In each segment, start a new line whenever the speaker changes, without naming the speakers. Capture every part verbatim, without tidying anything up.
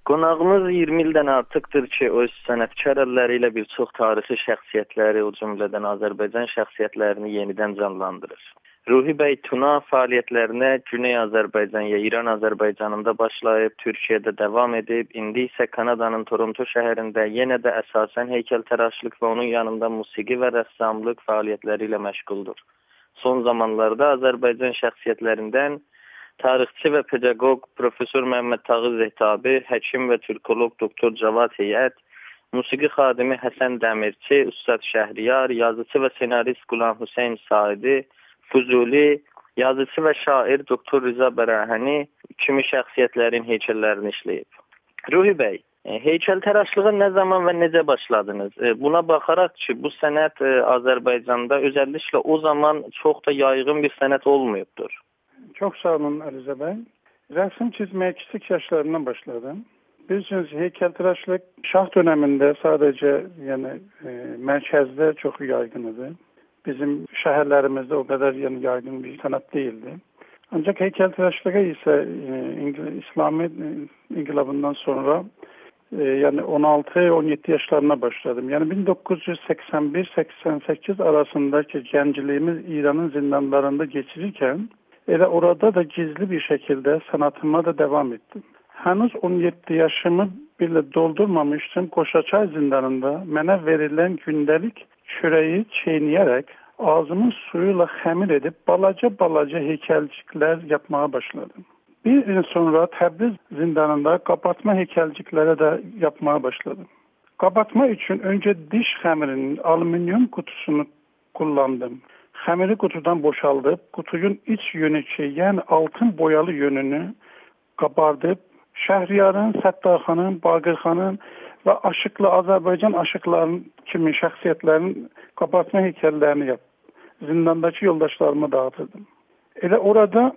Qonağımız iyirmi ildən artıqdır ki, öz sənətkar əlləri ilə bir çox tarixi şəxsiyyətləri, o cümlədən Azərbaycan şəxsiyyətlərini yenidən canlandırır. Ruhi bəy Tuna fəaliyyətlərinə Güney Azərbaycan ya İran Azərbaycanında başlayıb, Türkiyədə davam edib, indi isə Kanadanın Toronto şəhərində yenə də əsasən heykəltəraşlıq və onun yanında musiqi və rəssamlıq fəaliyyətləri ilə məşğuldur. Son zamanlarda Azərbaycan şəxsiyyətlərindən tarixçi və pedaqoq Profesor Məhəmməd Tağız Zehtabi, həkim və türkoloq Doktor Cavad Heyət, musiqi xadimi Həsən Dəmirçi, Ustad Şəhriyar, yazıcı və senarist Qulam Hüseyn Saidi, Füzuli, yazıcı və şair Doktor Rıza Bərahəni kimi şəxsiyyətlərin heykəllərini işləyib. Ruhi bəy, heykəltəraşlığa nə zaman və necə başladınız? Buna baxaraq ki, bu sənət Azərbaycanda özəlliklə o zaman çox da yaygın bir sənət olmayıbdır.
Çok sağ olun Alize Bey. Resim çizmeye küçük yaşlarından başladım. Bilirsiniz heykeltıraşlık şah döneminde sadece yani e, merkezde çok yaygın idi. Bizim şehirlerimizde o kadar yani yaygın bir sanat değildi. Ancak heykeltıraşlığa ise e, İngiliz, İslami e, inkılabından sonra e, yani on altı on yedi yaşlarına başladım. Yani bin dokuz yüz seksen bir seksen sekiz arasındaki genciliğimiz İran'ın zindanlarında geçirirken Elə orada da gizli bir şekilde sanatıma da devam ettim. Henüz on yedi yaşımı bile doldurmamıştım. Qoşaçay zindanında mənə verilen gündelik çöreği çiğneyerek ağzımın suyuyla xəmir edip balaca balaca heykelcikler yapmaya başladım. Bir gün sonra Təbriz zindanında kapatma heykelciklere de yapmaya başladım. Kapatma için önce diş xəmirinin alüminyum kutusunu kullandım. Xəmiri kutudan boşaldıb, kutuyun iç yönü ki, yəni altın boyalı yönünü qabardıb, Şəhriyarın, Səttarxanın, Baqırxanın və aşıqlı Azərbaycan aşıqlarının kimi şəxsiyyətlərin qabartma heykəllərini yap. Zindandakı yoldaşlarıma dağıtırdım. Elə orada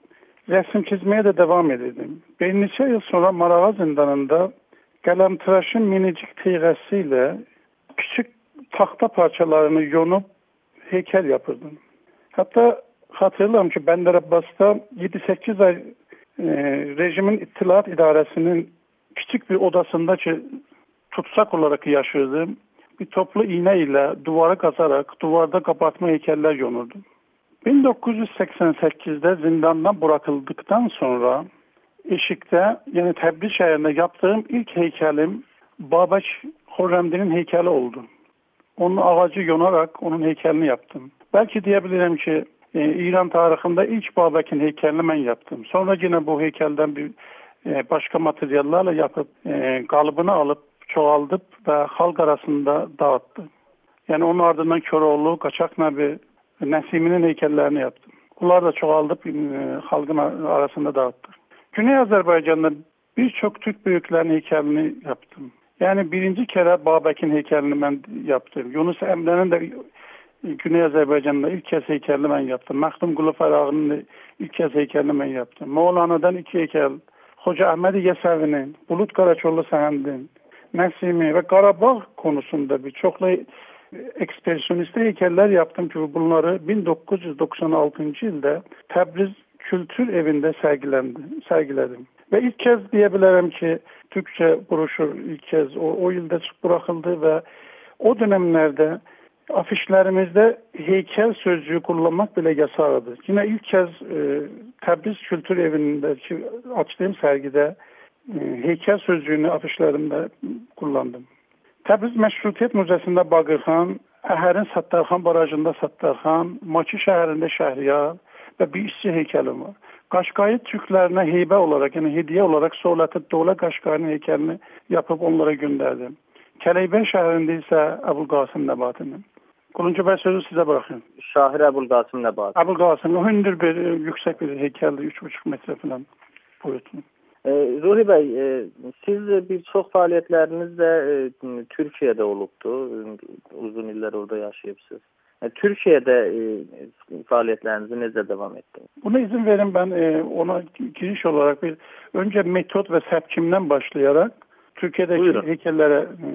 rəsm çizməyə də devam edirdim. Bir neçə yıl sonra Marağa zindanında qələmtıraşın minicik teyğəsi ilə küçük taxta parçalarını yonup heykel yapırdım. Hatta hatırlıyorum ki Bender Abbas'ta yedi sekiz ay e, rejimin İttilaat İdaresi'nin küçük bir odasındaki tutsak olarak yaşıyordum. Bir toplu iğne ile duvara kazarak duvarda kapatma heykeller yonurdum. bin dokuz yüz seksen sekizde zindandan bırakıldıktan sonra Eşik'te yani Təbriz şehrinde yaptığım ilk heykelim Babək Xürrəmdinin heykeli oldu. Onun ağacı yonarak onun heykelini yaptım. Belki diyebilirim ki e, İran tarihinde ilk Babək'in heykelini ben yaptım. Sonra yine bu heykelden bir e, başka materyallarla yapıp e, kalıbını alıp çoğaldıp ve halk arasında dağıttı. Yani onun ardından Köroğlu, Qaçaq Nəbi, Nəsiminin heykellerini yaptım. Bunlar da çoğaldıp e, halkın arasında dağıttı. Güney Azerbaycan'da birçok Türk büyüklerinin heykelini yaptım. Yani birinci kere Babək'in heykelini ben yaptım. Yunus Emre'nin de Güney Azerbaycan'da ilk kez heykelini ben yaptım. Məxdum Qulu Fərağının ilk kez heykelini ben yaptım. Mevlana'dan iki heykel. Hoca Ahmed Yesevi'nin, Bulut Karaçoğlu Səhendin, Nəsimi ve Qarabağ konusunda birçoklu ekspresyonist heykeller yaptım ki bunları bin dokuz yüz doksan altıncı yılda Təbriz Kültür Evinde sergilendi, sergiledim. Ve ilk kez diyebilirim ki Türkçe broşür ilk kez o, o yılda bırakıldı ve o dönemlerde afişlerimizde heykel sözcüğü kullanmak bile yasakdı. Yine ilk kez e, Təbriz Kültür Evi'nde açtığım sergide e, heykel sözcüğünü afişlerimde kullandım. Təbriz Məşrutiyyət Müzəsində Baqırxan, Əhərin Səttarxan barajında Səttarxan, Maki şəhərində Şəhriyar ve bir işçi heykelim var. Qaşqayı Türklerine heybe olarak yani hediye olarak Soğlatı Doğla Qaşqayı'nın heykelini yapıp onlara gönderdim. Kəleybəy şəhərində isə Əbulqasım Nəbatinin. Quluncu bəy sözü sizə bırakıyorum.
Şahir Əbulqasım Nəbat.
Əbulqasım, o hündür bir, yüksek bir heykeldi, üç buçuk metre falan boyutlu.
E, Ruhi Bey, e, siz birçok faaliyetleriniz de e, Türkiye'de olubdu. Uzun yıllar orada yaşayıpsınız. E, Türkiye'de e, faaliyetlerinizi necə devam ettiniz?
Buna izin verin ben e, ona giriş olarak bir önce metot ve sepkimden başlayarak Türkiye'deki Buyurun. heykellere e,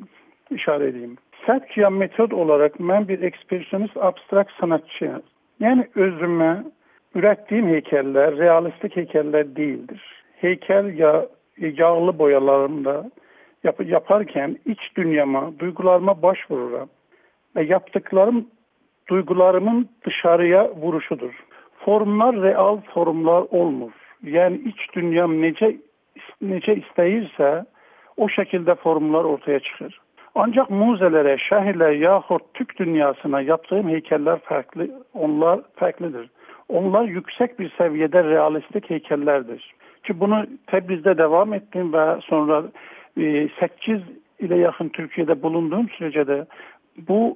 işaret edeyim. Sepk ya metot olarak ben bir ekspresyonist abstrakt sanatçı. Yani özüme ürettiğim heykeller realistik heykeller değildir. Heykel ya yağlı boyalarımı da yap yaparken iç dünyama, duygularıma başvururam. Ve yaptıklarım duygularımın dışarıya vuruşudur. Formlar real formlar olmur. Yani iç dünyam nece, nece istəyirsə o şekilde formlar ortaya çıkır. Ancak muzelere, şehirler yahut Türk dünyasına yaptığım heykeller farklı, onlar farklıdır. Onlar yüksek bir seviyede realistik heykellerdir. Ki bunu Təbrizdə devam ettim ve sonra e, sekiz ile yakın Türkiye'de bulunduğum sürece de bu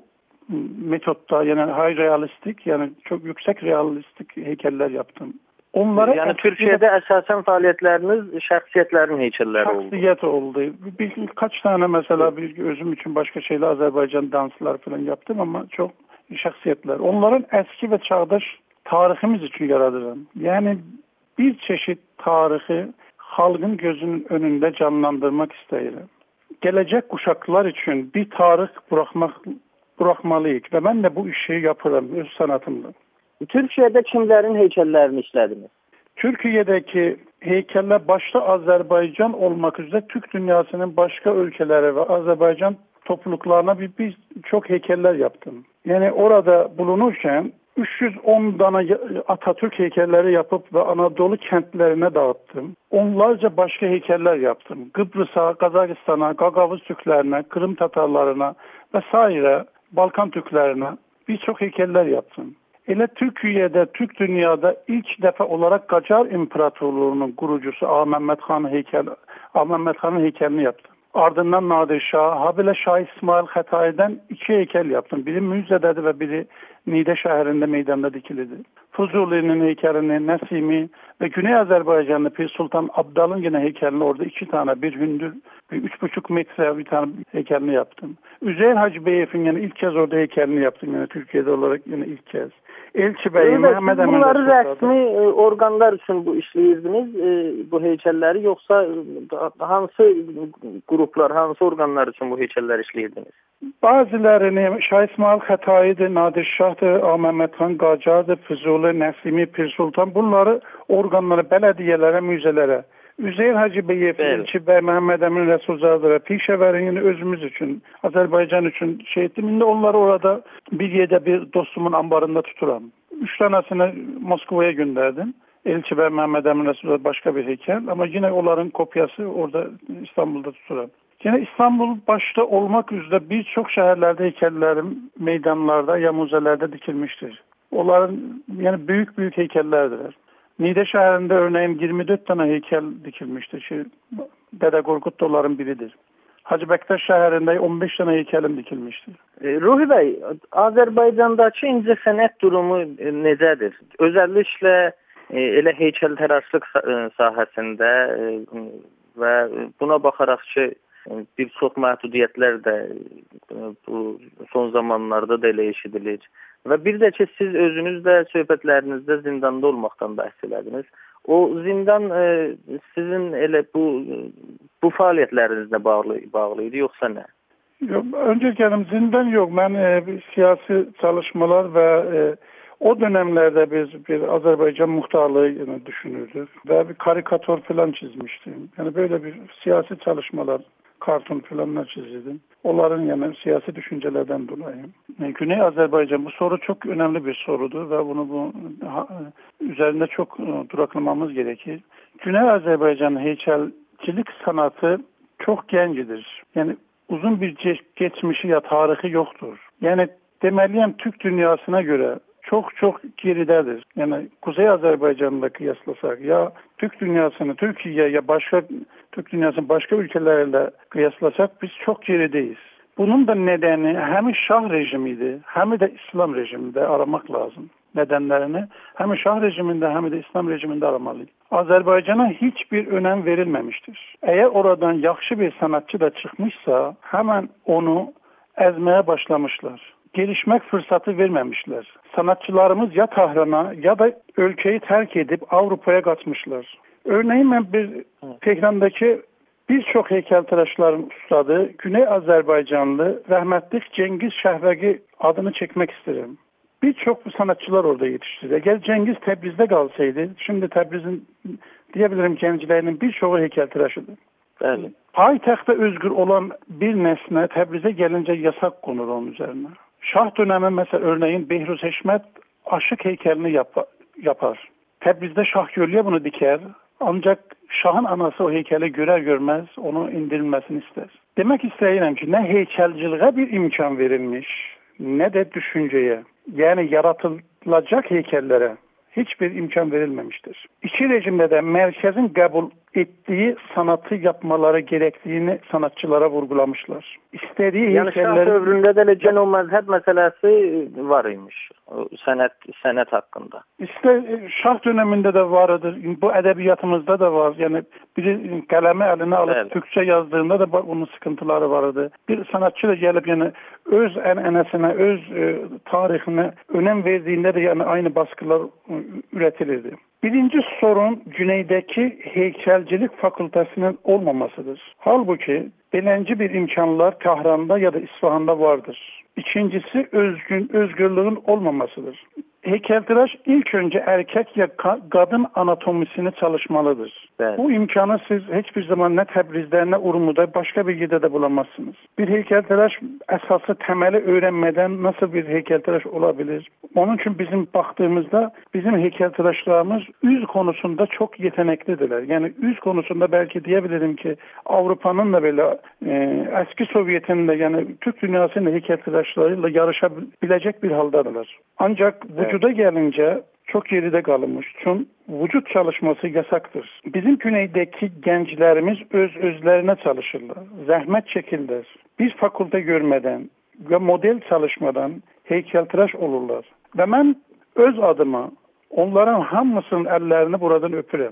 metotta yani high realistik yani çok yüksek realistik heykeller yaptım.
Onlara yani Türkiye'de esasen faaliyetleriniz şəxsiyyətlərin heykelleri oldu.
Şəxsiyyət oldu. Bir, birkaç tane mesela bir özüm için başka şeyler Azerbaycan danslar falan yaptım ama çok şəxsiyyətlər. Onların eski ve çağdaş tarihimiz için yaradırım. Yani bir çeşit tarihi halkın gözünün önünde canlandırmak isteyirim. Gelecek kuşaklar için bir tarih bırakmak bırakmalıyıq ve ben de bu işi yaparım öz sanatımla.
Türkiye'de kimlerin heykellerini işlediniz?
Türkiye'deki heykeller başta Azerbaycan olmak üzere Türk dünyasının başka ülkeleri ve Azerbaycan topluluklarına bir, bir çok heykeller yaptım. Yani orada bulunurken üç yüz on tane Atatürk heykelleri yapıp ve Anadolu kentlerine dağıttım. Onlarca başka heykeller yaptım. Kıbrıs'a, Kazakistan'a, Gagavuz Türklerine, Kırım Tatarlarına vesaire Balkan Türklerine birçok heykeller yaptım. Elə Türkiye'de, Türk dünyada ilk defa olarak Qacar İmparatorluğu'nun kurucusu Ağa Mehmet Han heykel, Ağa Mehmet Han'ın heykelini yaptım. Ardından Nadir Şah, habelə Şah İsmail Xətai'den iki heykel yaptım. Biri müzedədir ve biri Niğde şehrinde meydanda dikilidir. Fuzuli'nin heykelini, Nesimi ve Güney Azerbaycanlı Pir Sultan Abdal'ın yine heykelini orada iki tane, bir hündür, bir üç buçuk metre bir tane heykelini yaptım. Üzeyir Hacı Beyef'in yani ilk kez orada heykelini yaptım yani Türkiye'de olarak yine ilk kez. Elçi Bey, evet, Mehmet Emin.
Bunları resmi organlar için bu işleyirdiniz bu heykelleri yoksa hansı gruplar, hansı organlar için bu heykelleri işleyirdiniz?
Bazılarını Şah İsmail Xətai'dir, Nadir Şah'dır, Ağa Mehmet Han Qacar'dır, Füzuli, Nesimi, Pir Sultan bunları organlara, belediyelere, müzelere. Üzeyir Hacı Beyev, Elçi Bey, Mehmet Emin Resulzadə'ə, Pişəvərin özümüz için, Azerbaycan için şey ettim. Şimdi onları orada bir yerde bir dostumun ambarında tuturam. Üç tanesini Moskova'ya gönderdim. Elçi Bey, Mehmet Emin Resulzadə başka bir heykel ama yine onların kopyası orada İstanbul'da tuturam. Yine İstanbul başta olmak üzere birçok şehirlerde heykellerim meydanlarda ya müzelerde dikilmiştir. Onların yani büyük büyük heykellerdir. Niğde şehrinde örneğin yirmi dört tane heykel dikilmiştir. Şey, Dede Korkut da onların biridir. Hacı Bektaş şehrinde on beş tane heykelim dikilmiştir.
E, Ruhi Bey, Azerbaycan'daki ince sanat durumu e, nedir? Özellikle e, elə heykəltaraşlıq sahəsində e, və buna baxaraq ki, bir çox məhdudiyyətlər də bu son zamanlarda da elə eşidilir. Və bir də ki, siz özünüz də söhbətlərinizdə zindanda olmaqdan bəhs elədiniz. O zindan e, sizin elə bu bu fəaliyyətlərinizlə bağlı bağlı idi, yoxsa nə?
Yok, önce geldim zindan yok. Ben e, siyasi çalışmalar ve e, o dönemlerde biz bir Azerbaycan muhtarlığı yani düşünürdük ve bir karikatür falan çizmiştim. Yani böyle bir siyasi çalışmalar, karton falanlar çizdim. Onların yani siyasi düşüncelerden dolayı. Yani Güney Azerbaycan bu soru çok önemli bir sorudur ve bunu bu ha, üzerinde çok duraklamamız gerekir. Güney Azerbaycan heykelcilik sanatı çok gencidir. Yani uzun bir geçmişi ya tarihi yoktur. Yani demeliyim Türk dünyasına göre çok çok geridedir. Yani Kuzey Azerbaycan'la kıyaslasak ya Türk dünyasını Türkiye ya başka Türk dünyasını başka ülkelerle kıyaslasak biz çok gerideyiz. Bunun da nedeni hem Şah rejimiydi hem de İslam rejiminde aramak lazım. Nedenlerini hem Şah rejiminde hem de İslam rejiminde aramalıyız. Azerbaycan'a hiçbir önem verilmemiştir. Eğer oradan yaxşı bir sanatçı da çıkmışsa hemen onu ezmeye başlamışlar. Gelişmek fırsatı vermemişler. Sanatçılarımız ya Tahran'a ya da ülkeyi terk edip Avrupa'ya kaçmışlar. Örneğin ben bir Tehran'daki birçok heykeltıraşların ustadı Güney Azerbaycanlı rahmetli Cengiz Şəhvəqi adını çekmek isterim. Birçok sanatçılar orada yetişti. Eğer Cengiz Təbriz'de kalsaydı, şimdi Təbriz'in deyə bilirim gənclərinin bir çoxu heykəltıraşıdır.
Bəli.
Paytaxtda özgür olan bir nesne Təbrizə gəlincə yasak konur onun üzerine. Şah dönemi mesela örneğin Behruz Heşmet aşık heykelini yap yapar. Təbrizdə Şah Gölüyə bunu diker. Ancak Şahın anası o heykeli görer görmez onu indirilmesini ister. Demek istəyirəm ki, ne heykelciliğe bir imkan verilmiş, ne de düşünceye, yani yaratılacak heykellere hiçbir imkan verilmemiştir. İki rejimde de merkezin kabul ettiği sanatı yapmaları gerektiğini sanatçılara vurgulamışlar. İstediği
yani
heykeller...
Şah ömründə də elə o məzhəb məsələsi var imiş, sənət, sənət haqqında.
İşte Şah döneminde de vardır, bu edebiyatımızda da var. Yani biri kalemi eline alıp evet. Türkçe yazdığında da bunun sıkıntıları vardı. Bir sanatçı da gelip yani öz enesine, öz e, tarihine önem verdiğinde de yani aynı baskılar e, üretilirdi. Birinci sorun güneydeki heykelcilik fakültesinin olmamasıdır. Halbuki belenci bir imkanlar Tahran'da ya da İsfahan'da vardır. İkincisi özgün, özgürlüğün olmamasıdır. Heykeltıraş ilk önce erkek ya kadın anatomisini çalışmalıdır. Evet. Bu imkanı siz hiçbir zaman ne Təbrizdə ne Urumu'da başka bir yerde de bulamazsınız. Bir heykeltıraş esası temeli öğrenmeden nasıl bir heykeltıraş olabilir? Onun için bizim baktığımızda bizim heykeltıraşlarımız yüz konusunda çok yeteneklidirler. Yani yüz konusunda belki diyebilirim ki Avrupa'nın da böyle e, eski Sovyet'in de yani Türk dünyasının da heykeltıraşlarıyla yarışabilecek bir haldadırlar. Ancak vücuda gelince çok geride kalınmış. Çünkü vücut çalışması yasaktır. Bizim güneydeki gençlerimiz öz özlerine çalışırlar. Zahmet çekirler. Bir fakülte görmeden ve model çalışmadan heykeltıraş olurlar. Ve ben öz adıma onların hamısının ellerini buradan öpürüm.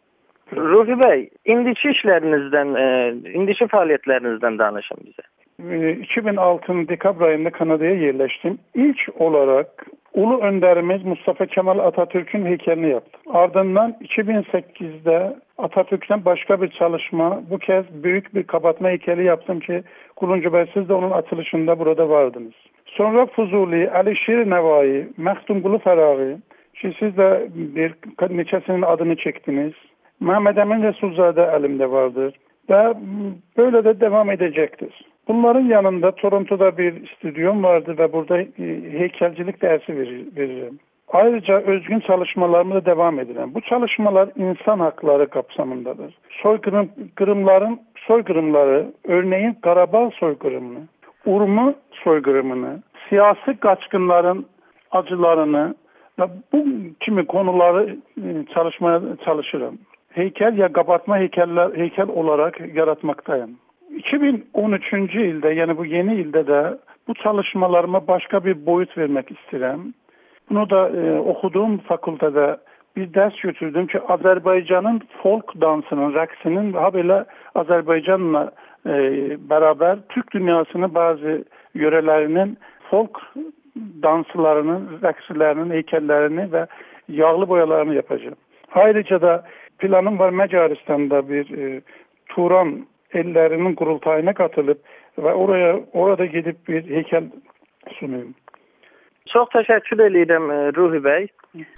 Ruhi Bəy, indiki işlərinizdən, e, indiki fəaliyyətlərinizdən danışın bizə.
iki bin altı dekabr ayında Kanada'ya yerleştim. İlk olarak Ulu Önderimiz Mustafa Kemal Atatürk'ün heykelini yaptım. Ardından iki bin sekizde Atatürk'ten başka bir çalışma, bu kez büyük bir kapatma heykeli yaptım ki Kuluncu Bey siz de onun açılışında burada vardınız. Sonra Fuzuli, Alişir Nevai, Məxtumqulu Fəraği, ki siz de bir neçəsinin adını çektiniz. Mehmet Emin Resulzade elimde vardır ve böyle de devam edecektir. Bunların yanında Toronto'da bir stüdyom vardı ve burada heykelcilik dersi veririm. Ayrıca özgün çalışmalarımı da devam ediyorum. Bu çalışmalar insan hakları kapsamındadır. Soykırım, kırımların soykırımları, örneğin Karabağ soykırımını, Urmu soykırımını, siyasi kaçkınların acılarını ve bu kimi konuları çalışmaya çalışırım. Heykel ya kapatma heykeller, heykel olarak yaratmaktayım. iki bin on üçüncü yılda yani bu yeni yılda da bu çalışmalarıma başka bir boyut vermek istedim. Bunu da e, okuduğum fakültede bir ders götürdüm ki Azerbaycan'ın folk dansının, rəqsinin ve böyle Azerbaycan'la e, beraber Türk dünyasının bazı yörelerinin folk danslarının, rəqslərinin, heykellerini ve yağlı boyalarını yapacağım. Ayrıca da planım var Macaristan'da bir e, Turan ellerinin kurultayına katılıp ve oraya orada gidip bir heykel sunayım.
Çox təşəkkür edirəm Ruhi Bəy.